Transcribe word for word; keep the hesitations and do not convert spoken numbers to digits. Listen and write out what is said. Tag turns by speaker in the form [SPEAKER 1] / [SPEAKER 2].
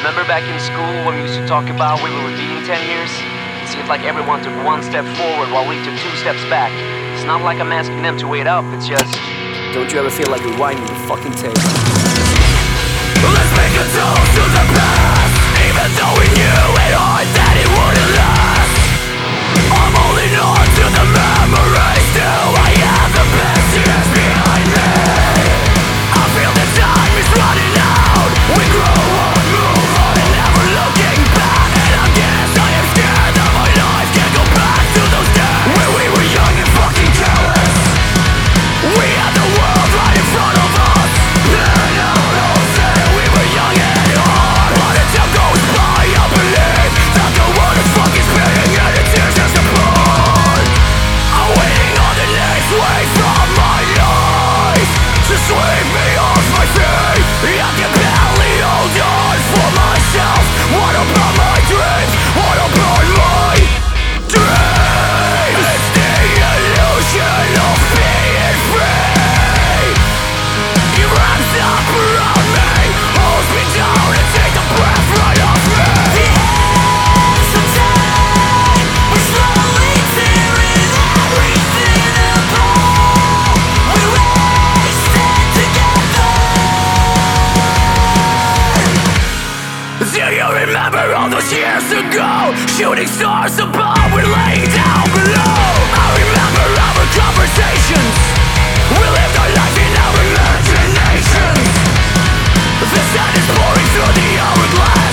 [SPEAKER 1] Remember back in school when we used to talk about we were repeating ten years? It seems like everyone took one step forward while we took two steps back. It's not like I'm asking them to wait up, it's just... Don't you ever feel like you're winding the fucking tape?
[SPEAKER 2] Let's make a toast to the past, even though we knew it hard that it wouldn't last. I'm holding on to the memories till I have the best years behind me. I feel the time is running out. We grow up, move on, and never looking back. And I guess I am scared that my life can't go back to those days when we were young and fucking careless. We had the world right in front of us, and now all say we were young and hard. But as time goes by, I believe that the world is fucking spinning and the tears just apart. I'm waiting on the next wave from my life to sweep me off my feet. I can barely hold on for myself. What about my dreams? What about my dreams? It's the illusion of being free. It wraps up around me, holds me down and takes the breath right off me. The hands of time, we're slowly tearing everything apart. We race it together. Do you remember all those years ago? Shooting stars above, we're laying down below. I remember our conversations. We lived our life in our imaginations. The sun is pouring through the hourglass.